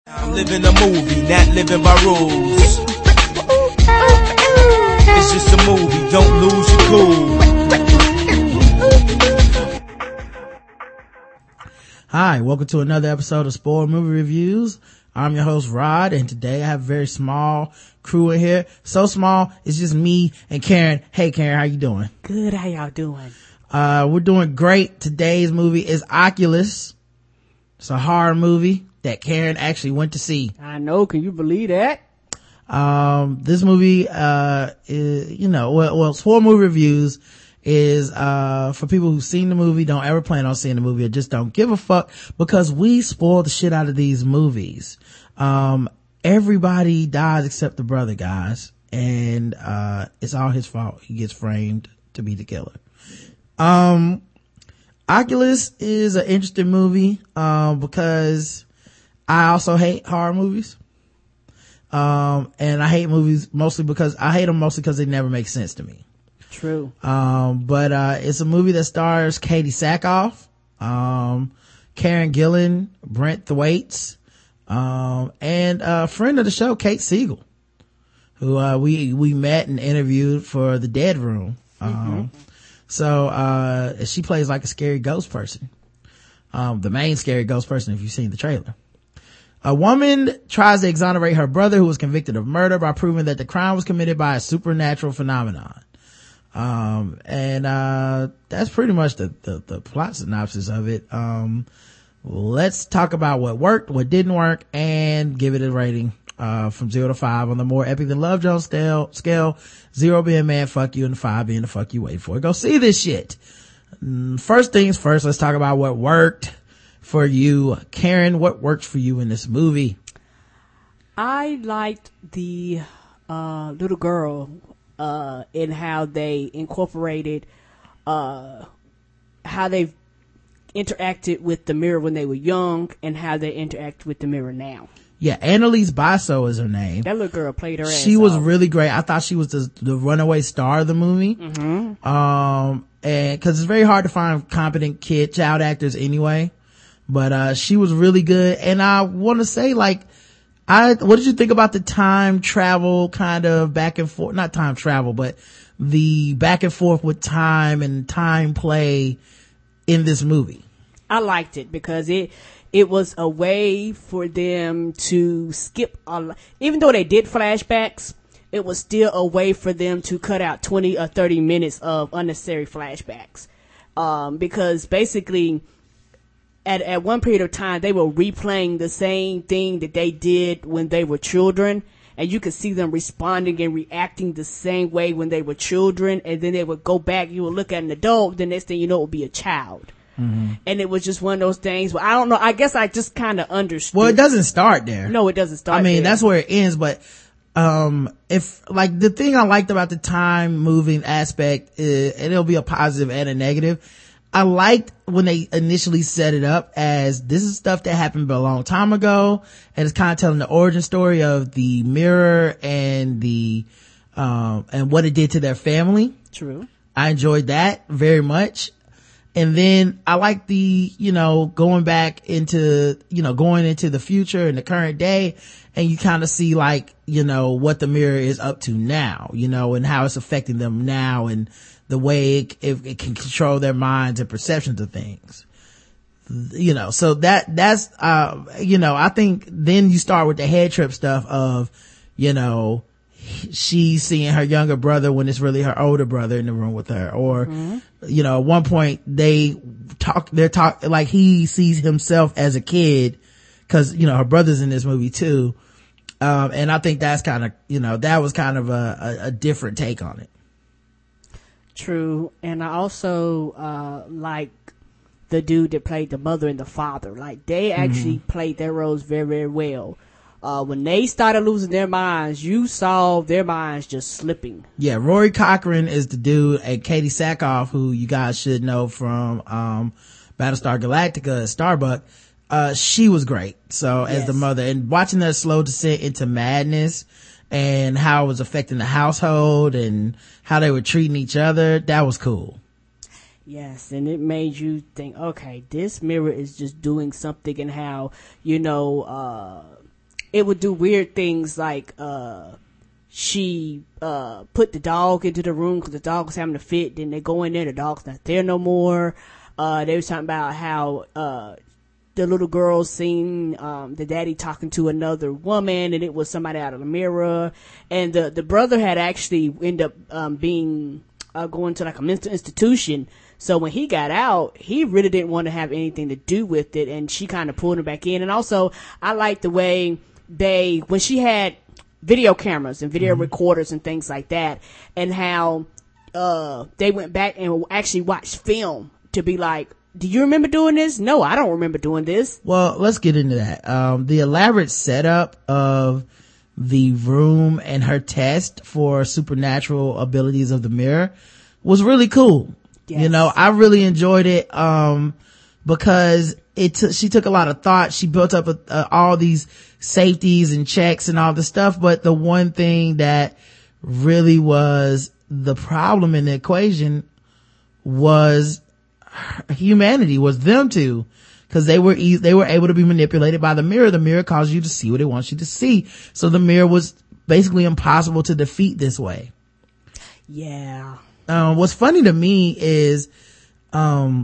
I'm living a movie, not living by rules. It's just a movie, don't lose your cool. Hi, welcome to another episode of Spoiled Movie Reviews. I'm your host Rod, and today I have a very small crew in here. So small, it's just me and Karen. Hey Karen, how you doing? Good, how y'all doing? We're doing great. Today's movie is Oculus. It's a horror movie that Karen actually went to see. I know, can you believe that? This movie, is, Spoiled Movie Reviews is, for people who've seen the movie, don't ever plan on seeing the movie, or just don't give a fuck, because we spoil the shit out of these movies. Everybody dies except the brother, guys, and, it's all his fault. He gets framed to be the killer. Oculus is an interesting movie, because I also hate horror movies. And I hate movies mostly because they never make sense to me. True. But it's a movie that stars Katie Sackhoff, Karen Gillan, Brent Thwaites, and a friend of the show, Kate Siegel, who, we met and interviewed for The Dead Room. So she plays like a scary ghost person. The main scary ghost person, if you've seen the trailer. A woman tries to exonerate her brother, who was convicted of murder, by proving that the crime was committed by a supernatural phenomenon. That's pretty much the plot synopsis of it. Let's talk about what worked, what didn't work, and give it a rating, from 0 to 5 on the more epic than Love Jones scale. 0 being man, fuck you, and 5 being the fuck you wait for it. Go see this shit. First things first, let's talk about what worked for you. Karen, what worked for you in this movie? I liked the little girl in how they incorporated how they've interacted with the mirror when they were young and how they interact with the mirror now. Yeah, Annalise Basso is her name. That little girl played her ass She was off. really great. I thought she was the runaway star of the movie. And cause it's very hard to find competent child actors anyway. But, she was really good. And I want to say, what did you think about the time travel kind of back and forth? Not time travel, but the back and forth with time and time play in this movie? I liked it because it was a way for them to skip even though they did flashbacks, it was still a way for them to cut out 20 or 30 minutes of unnecessary flashbacks. Because basically, at one period of time, they were replaying the same thing that they did when they were children, and you could see them responding and reacting the same way when they were children, and then they would go back, you would look at an adult, the next thing you know, it would be a child. And it was just one of those things, but I don't know, I guess I just kind of understood. Well, it doesn't start there. No, it doesn't start there. there. That's where it ends, but if the thing I liked about the time moving aspect, and it'll be a positive and a negative, I liked when they initially set it up as this is stuff that happened a long time ago, and it's kind of telling the origin story of the mirror and and what it did to their family. True. I enjoyed that very much. And then I like going back into, going into the future and the current day, and you kind of see what the mirror is up to now, and how it's affecting them now, and the way it can control their minds and perceptions of things. So that's, I think then you start with the head trip stuff of, she's seeing her younger brother when it's really her older brother in the room with her, or at one point they're talk like he sees himself as a kid because her brother's in this movie too, and I think that's kind of that was kind of a different take on it. True. And I also like the dude that played the mother and the father. Like, they actually played their roles very, very well. When they started losing their minds, you saw their minds just slipping. Yeah, Rory Cochrane is the dude, and Katie Sackhoff, who you guys should know from Battlestar Galactica, Starbuck. She was great. So as the mother, and watching their slow descent into madness and how it was affecting the household and how they were treating each other, that was cool. Yes, and it made you think, okay, this mirror is just doing something, and how, it would do weird things like, she put the dog into the room because the dog was having a fit. Then they go in there, the dog's not there no more. They was talking about how the little girl seen the daddy talking to another woman, and it was somebody out of the mirror. And the brother had actually ended up being going to like a mental institution. So when he got out, he really didn't want to have anything to do with it, and she kind of pulled him back in. And also, I like the way when she had video cameras and video recorders and things like that, and how they went back and actually watched film to be like, do you remember doing this? No, I don't remember doing this. Well, let's get into that. The elaborate setup of the room and her test for supernatural abilities of the mirror was really cool. Yes. You know, I really enjoyed it because she took a lot of thought. She built up all these safeties and checks and all this stuff, but the one thing that really was the problem in the equation was humanity, was them two, because they were able to be manipulated by the mirror. The mirror caused you to see what it wants you to see, so the mirror was basically impossible to defeat this way. Yeah. What's funny to me is I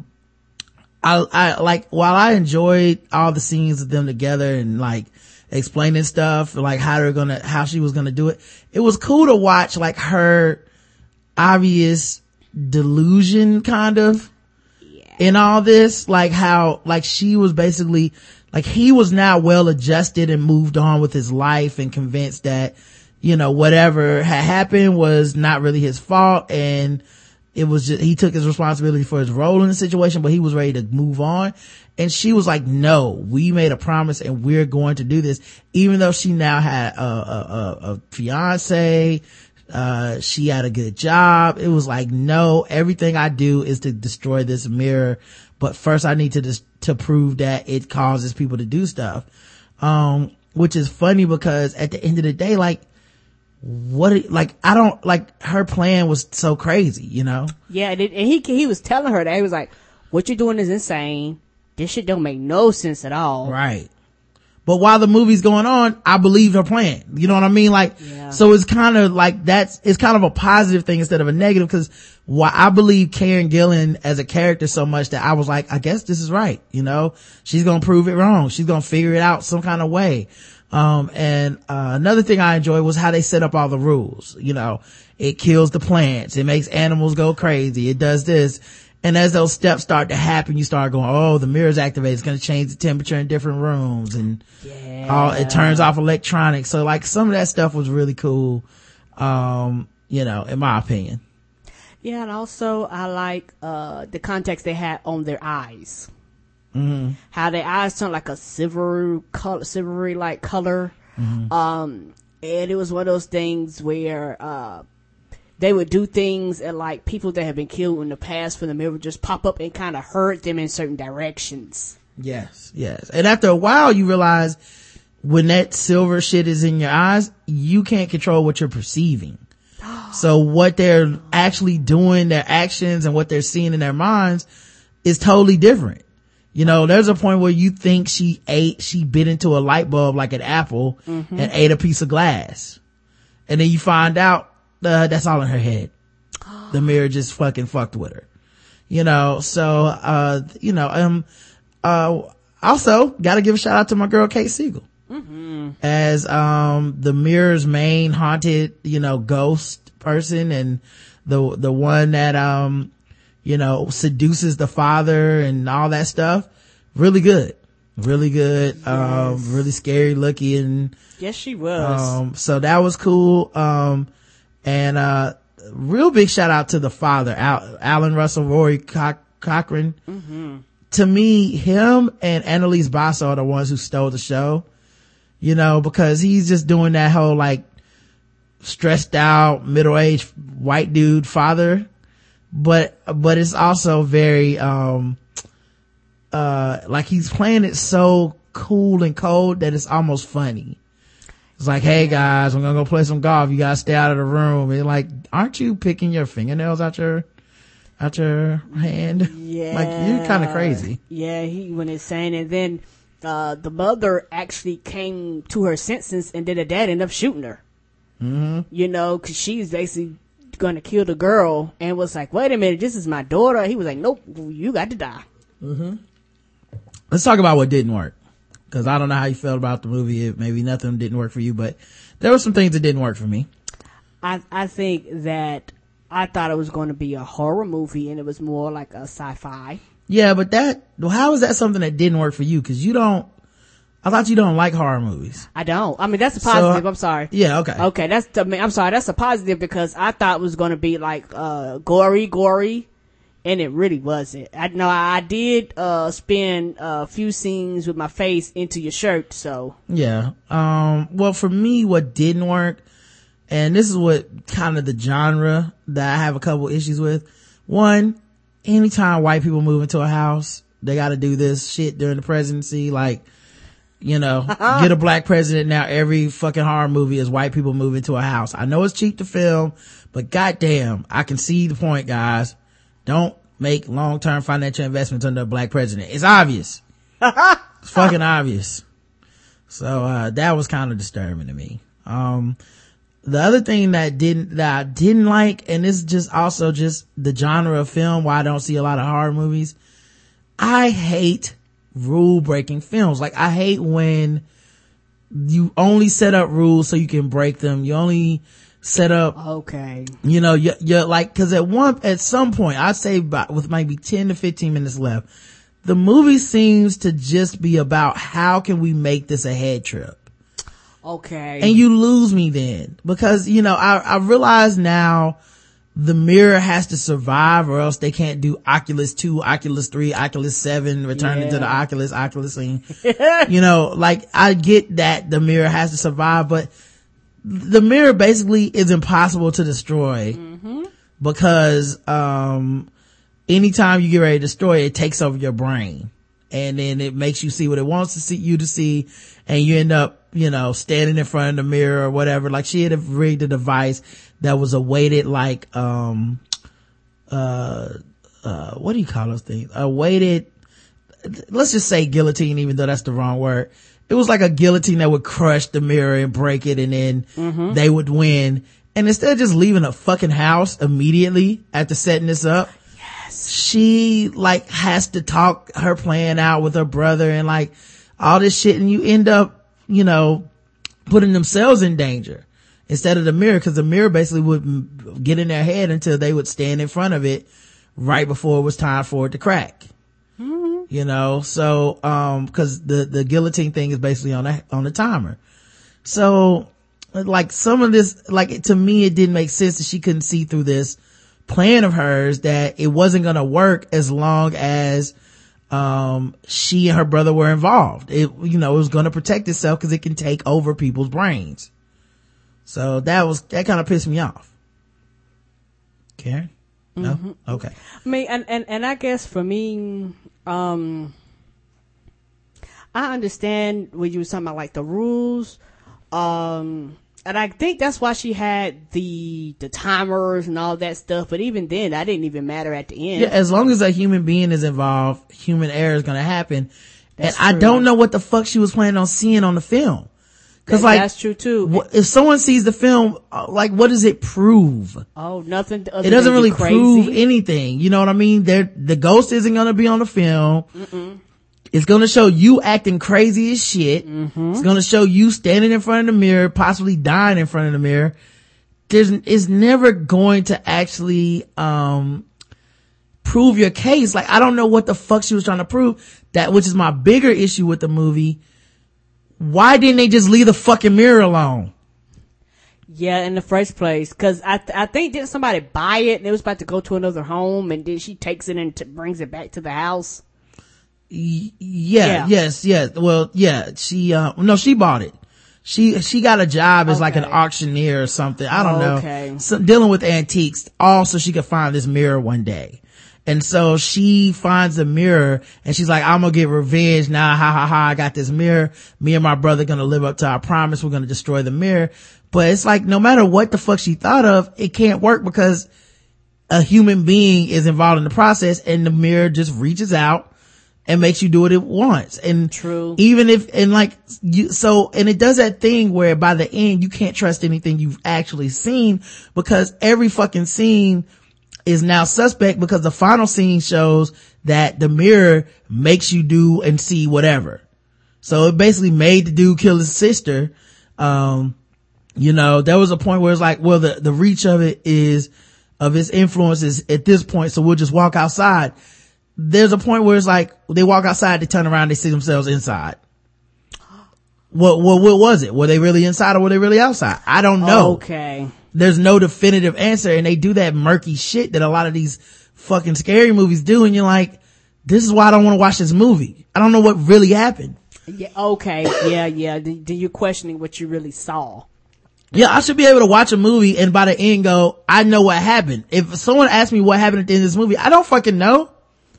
like, while I enjoyed all the scenes of them together and like explaining stuff, like how she was gonna do it, it was cool to watch like her obvious delusion kind of in all this, like how like she was basically like, he was now well adjusted and moved on with his life and convinced that, you know, whatever had happened was not really his fault, and it was just, he took his responsibility for his role in the situation, but he was ready to move on. And she was like, no, we made a promise and we're going to do this. Even though she now had a fiance, she had a good job. It was like, no, everything I do is to destroy this mirror, but first I need to prove that it causes people to do stuff. Which is funny because at the end of the day, like, her plan was so crazy, you know? Yeah, and he was telling her that. He was like, what you're doing is insane. This shit don't make no sense at all. Right. But while the movie's going on, I believed her plan. You know what I mean? Like, yeah. So it's kind of like it's kind of a positive thing instead of a negative, because I believe Karen Gillan as a character so much that I was like, I guess this is right. You know, she's going to prove it wrong. She's going to figure it out some kind of way. Another thing I enjoyed was how they set up all the rules. You know, it kills the plants. It makes animals go crazy. It does this. And as those steps start to happen, you start going, oh, the mirror's activated. It's going to change the temperature in different rooms, and it turns off electronics. So like some of that stuff was really cool. You know, in my opinion. Yeah. And also I like, the context they had on their eyes. Mm-hmm. How their eyes turned like a silvery like color. Mm-hmm. And it was one of those things where, they would do things and like people that have been killed in the past from the mirror would just pop up and kind of hurt them in certain directions. Yes. And after a while, you realize when that silver shit is in your eyes, you can't control what you're perceiving. So what they're actually doing, their actions and what they're seeing in their minds is totally different. You know, there's a point where you think she bit into a light bulb like an apple and ate a piece of glass. And then you find out that's all in her head. The mirror just fucking fucked with her. You know, so, also gotta give a shout out to my girl Kate Siegel. As, the mirror's main haunted, you know, ghost person, and the one that, seduces the father and all that stuff. Really good. Yes. Really scary looking. Yes, she was. So that was cool. Real big shout out to the father, Alan Russell, Rory Cochrane. To me, him and Annalise Basso are the ones who stole the show, you know, because he's just doing that whole like stressed out middle-aged white dude father, but it's also very like he's playing it so cool and cold that it's almost funny. It's like, hey guys, I'm gonna go play some golf. You gotta stay out of the room. And like, aren't you picking your fingernails out your hand? Yeah. Like, you're kind of crazy. Yeah, when it's saying it. Then the mother actually came to her senses, and then the dad ended up shooting her. You know, because she's basically going to kill the girl, and was like, wait a minute, this is my daughter. He was like, nope, you got to die. Let's talk about what didn't work, because I don't know how you felt about the movie. Maybe nothing didn't work for you, but there were some things that didn't work for me. I think that I thought it was going to be a horror movie, and it was more like a sci-fi. Yeah, but how is that something that didn't work for you? Because I thought you don't like horror movies. I don't. I mean, that's a positive. I'm sorry. Yeah, okay. Okay, I'm sorry. That's a positive, because I thought it was going to be like gory, and it really wasn't. I did spend a few scenes with my face into your shirt, so. Yeah. Well, for me, what didn't work, and this is what kind of the genre that I have a couple issues with. One, anytime white people move into a house, they got to do this shit during the presidency, like, you know, get a black president. Now every fucking horror movie is white people move into a house. I know it's cheap to film, but goddamn, I can see the point, guys. Don't make long-term financial investments under a black president. It's obvious. It's fucking obvious. So that was kind of disturbing to me. The other thing that I didn't like, and this is just also just the genre of film why I don't see a lot of horror movies, I hate rule breaking films. Like, I hate when you only set up rules so you can break them. You only set up, you know, you're like, cause at some point, I'd say with maybe 10 to 15 minutes left, the movie seems to just be about how can we make this a head trip. Okay. And you lose me then, because, you know, I realize now the mirror has to survive, or else they can't do Oculus 2, Oculus 3, Oculus 7, return into the Oculus scene. You know, like, I get that the mirror has to survive, but the mirror basically is impossible to destroy, because anytime you get ready to destroy it, it takes over your brain, and then it makes you see what it wants to see you to see, and you end up, you know, standing in front of the mirror or whatever. Like, she had rigged a device that was a weighted, like, what do you call those things? A weighted, let's just say guillotine, even though that's the wrong word. It was like a guillotine that would crush the mirror and break it, and then they would win. And instead of just leaving a fucking house immediately after setting this up, she, like, has to talk her plan out with her brother and, like, all this shit, and you end up, you know, putting themselves in danger instead of the mirror, because the mirror basically would get in their head until they would stand in front of it right before it was time for it to crack. You know, so because the guillotine thing is basically on the timer. So, like, some of this, like, to me, it didn't make sense that she couldn't see through this plan of hers, that it wasn't gonna work as long as she and her brother were involved. It, you know, it was gonna protect itself because it can take over people's brains. So that kind of pissed me off. Karen? No? Okay. I mean, and I guess for me, I understand when you were talking about, like, the rules, and I think that's why she had the timers and all that stuff, but even then, that didn't even matter at the end. Yeah, as long as a human being is involved, human error is gonna happen. That's true. I don't know what the fuck she was planning on seeing on the film. Cause, like, that's true too. If someone sees the film, like, what does it prove? Oh, nothing. It doesn't really prove anything. You know what I mean? The ghost isn't gonna be on the film. It's gonna show you acting crazy as shit. It's gonna show you standing in front of the mirror, possibly dying in front of the mirror. It's never going to actually, prove your case. Like, I don't know what the fuck she was trying to prove. Which is my bigger issue with the movie. Why didn't they just leave the fucking mirror alone? Yeah, in the first place. Cause I think didn't somebody buy it and it was about to go to another home, and then she takes it and brings it back to the house? Yes. Well, yeah, she bought it. She got a job as like an auctioneer or something. I don't know. So, dealing with antiques, all so she could find this mirror one day. And so she finds the mirror and she's like, I'm gonna get revenge now. Ha ha ha. I got this mirror. Me and my brother gonna live up to our promise. We're gonna destroy the mirror. But it's like, no matter what the fuck she thought of, it can't work because a human being is involved in the process, and the mirror just reaches out and makes you do it once. And True. even if, and like you, so, and it does that thing where by the end you can't trust anything you've actually seen, because every fucking scene is now suspect, because the final scene shows that the mirror makes you do and see whatever. So it basically made the dude kill his sister. You know, there was a point where it's like, well, the reach of it is, of its influence is at this point, so we'll just walk outside. There's a point where it's like, they walk outside, they turn around, they see themselves inside. What was it? Were they really inside or were they really outside? I don't know. Okay. There's no definitive answer, and they do that murky shit that a lot of these fucking scary movies do, and you're like, this is why I don't want to watch this movie. I don't know what really happened. Yeah, okay. Yeah. Then you're questioning what you really saw. Yeah, I should be able to watch a movie and by the end go, I know what happened. If someone asks me what happened at the end of this movie, I don't fucking know.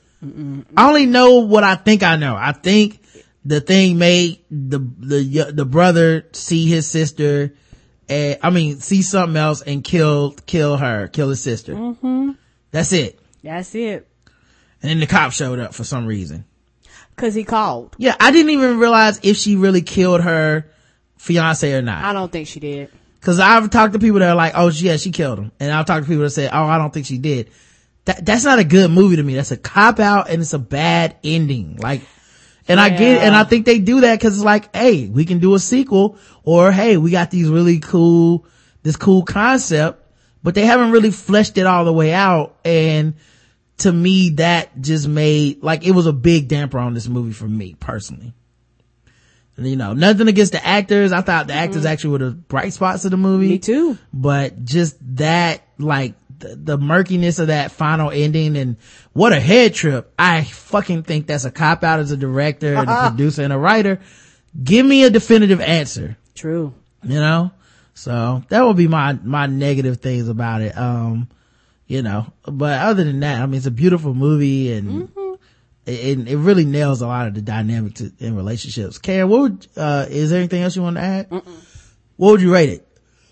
I only know what I think I know. I think the thing made the brother see his sister, see something else and kill his sister. That's it. That's it. And then the cop showed up for some reason. Cause he called. Yeah, I didn't even realize if she really killed her fiance or not. I don't think she did. Cause I've talked to people that are like, oh yeah, she killed him. And I've talked to people that say, oh, I don't think she did. That's not a good movie to me. That's a cop out and it's a bad ending. Like, and I get it, and I think they do that cause it's like, hey, we can do a sequel, or hey, we got these really cool concept, but they haven't really fleshed it all the way out. And to me, that just made, like, it was a big damper on this movie for me personally. You know, nothing against the actors. I thought the actors actually were the bright spots of the movie. Me too. But just that, like, the murkiness of that final ending, and what a head trip. I fucking think that's a cop out as a director and a producer and a writer. Give me a definitive answer. True. You know? So that would be my negative things about it. You know, but other than that, I mean, it's a beautiful movie, and it really nails a lot of the dynamics in relationships. Karen, what would, is there anything else you want to add? What would you rate it?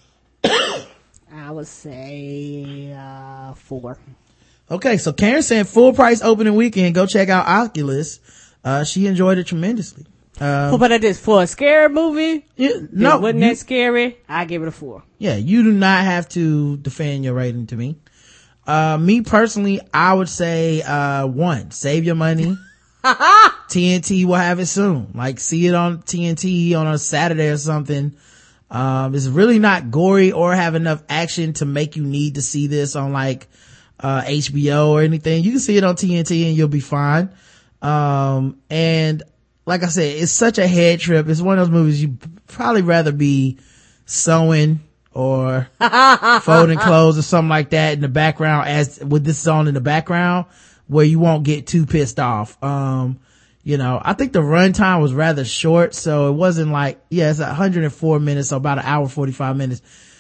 I would say 4. Okay, so Karen saying full price opening weekend. Go check out Oculus. She enjoyed it tremendously. But it is for a scary movie. No, wasn't that scary? I give it a 4. Yeah, you do not have to defend your rating to me. Me personally, I would say 1. Save your money. TNT will have it soon. Like, see it on TNT on a Saturday or something. It's really not gory or have enough action to make you need to see this on like HBO or anything. You can see it on TNT and you'll be fine. And like I said, it's such a head trip. It's one of those movies you probably rather be sewing or folding clothes or something like that in the background, as with this on in the background, where you won't get too pissed off. You know, I think the runtime was rather short, so it wasn't like, it's 104 minutes, so about an hour 45 minutes.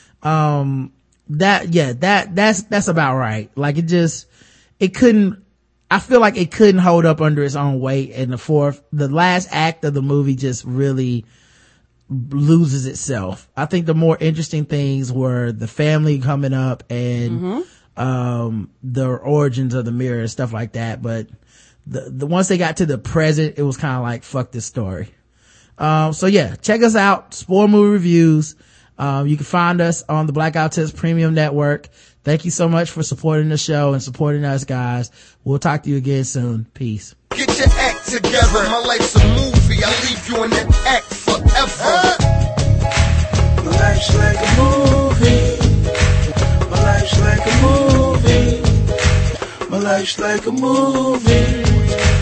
That's about right. Like, I feel like it couldn't hold up under its own weight, and the last act of the movie just really loses itself. I think the more interesting things were the family coming up and the origins of the mirror and stuff like that, but the once they got to the present, it was kind of like, fuck this story. So yeah, check us out, Spoil Movie Reviews. You can find us on the Blackout Test Premium Network. Thank you so much for supporting the show and supporting us, guys. We'll talk to you again soon. Peace. Get your act together. My life's a movie. I leave you in that act forever. My life's like a movie. My life's like a movie. My life's like a movie.